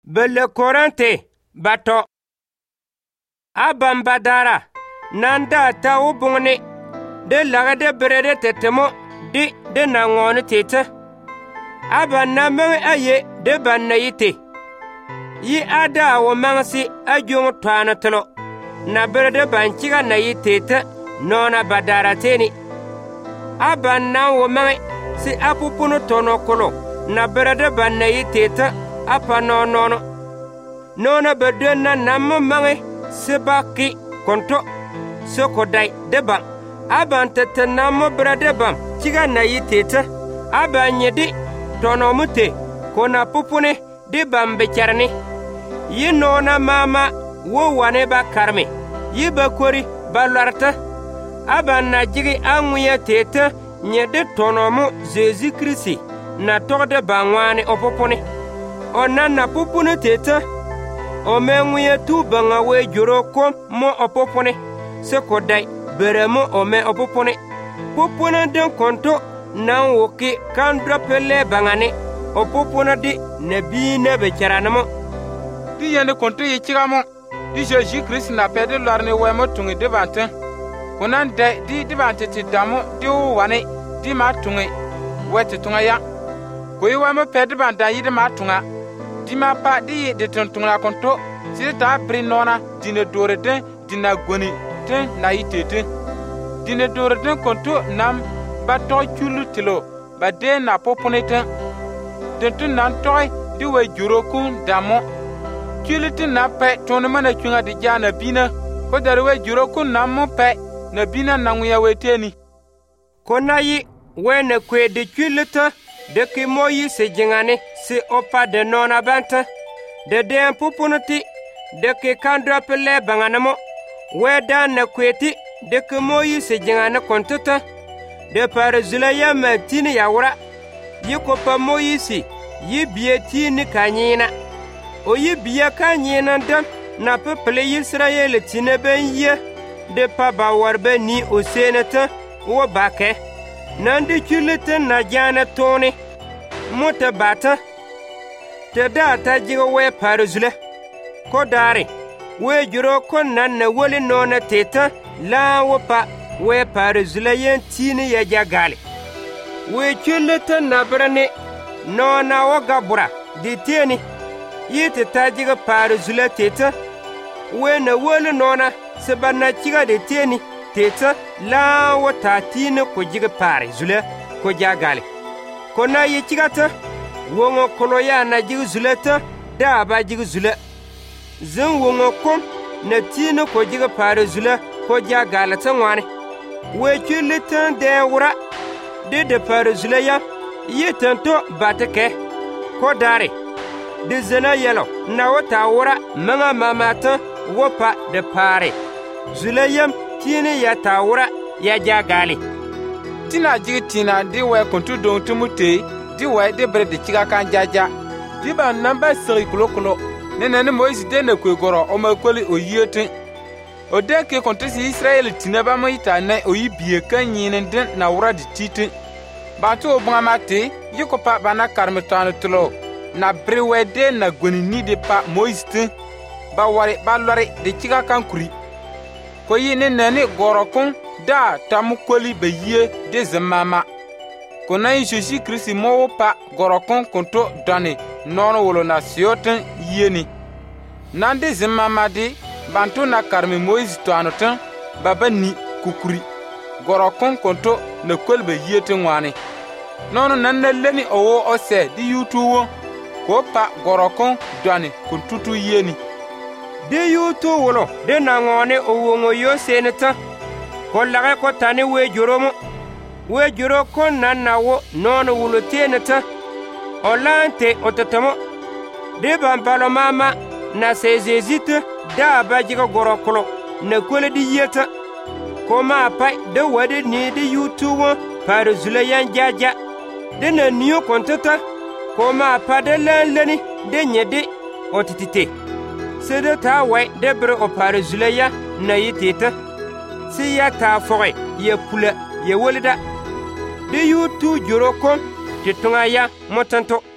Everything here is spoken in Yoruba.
bele korante bato aban badara nanda ta ubungni de lagade berede tetemo de nangoni tete aban na men aye de banna yite yi ada wo mangsi ajung twana tlo na berede banchiga na yitete nona badara teni aban na wo men si apupunu tono kolo na berede banna yitete apa nono bedena namma mange sebaki konto sokodai debam aban tete namma berede bam chiga na yitete aban yedi tono mute kona pupune di bambe charni yi nona mama wo wane ba karme yi ba kori ba larta aban na jigi anwiya tete nyede tono mu Jésus Christ na togde bangwane opopone onan na pupune tete o menwiya tu banga we juro kom mo opopone sekodai beremo o me opopone popone den konto nan woki kan dropele bangane opopone di nebi nebe charanamo di yende konto yi chigamo di Jésus Christ na pede lorne wemo tungi debante konan de di debante ti damo di wane di ma tungi wete tunga ya ko yi wemo pede banda yi de ma tunga di ma pa di de tunga konto si ta bri nona dine dore de dina goni te na yitete dine dore de konto nam ba to chulu tilo ba de na poponete de nan toy di we juro kun damo chuliti na pe tonuma na chunga di jana bina ko darwe juro kun namu pe na bina na nguya weteni kona yi wene kwe de chulita de ki moyi se jingane si opa de nona banta de pupunuti de ki kandra pele banganamo weda na kweti de ki moyi se jingane kontuta de par zulaya matini yawra yi kopa moyi si yi bietini kanyina o yi biya kanyina dam na peple Israel tine ben ye de pa ba warbe ni o senata wo bake nandi chulete na jana toni mota bata te data jigo we paruzule ko dare we juro kon nan na woli nona teta la wo pa we paruzule yen tini ya jagale we chulete na brane nona wo gabura di teni yite tajiga paruzule teta we na woli nona sebana chiga de teni teta la wo tatine ko jiga paruzule ko jagale kona yi chigata wongo koloya na jiga zuleta da ba jiga zule zan wongo kom na tine ko jiga paruzule ko jagale tangwane we chulitan de wura de paruzule ya yitanto batake ko dare de zena yelo na wata wura manga mamata wopa de pare zulayam tine ya tawura ya jagale tina jigi tina di we kontu don tumute di we de bre de chiga kan jaja di ba namba seri kolokolo nene Moise de na kwegoro o ma koli o yete o de ke kontu si Israel tina ba ma ita na o yibie kan yin den na wura di tite ba to bunga mate yiko pa bana karmetano tlo na bre we de na goni ni de pa Moise tin ba ware ba lore de chiga kan kuri ko yi nene gorokon da tamu koli be yie de zemama kona Jésus Christ mo pa gorokon konto dane nono wolo na sioten yeni nande zemama de bantu na karmi Moise to anotan baba ni kukuri gorokon konto na kol be yie te ngwane nono nanna leni owo ose di yutuwo ko pa gorokon dane kontutu yeni de yutu wolo de na ngone owongo yo seneta ko lage ko tani we juro ko nanawo nono wulo teneta olante otatamo de bambalo mama na sezezite da bajiga gorokolo na kole di yeta ko ma pa de wade ni de yutuwo par zulayan jaja de na niyo kontata ko ma pa de leni de nyede otitite sede ta wai de bre o par zulaya na yiteta si ya ta foge ye pula ye wolida de yutu juro kom titunga ya motanto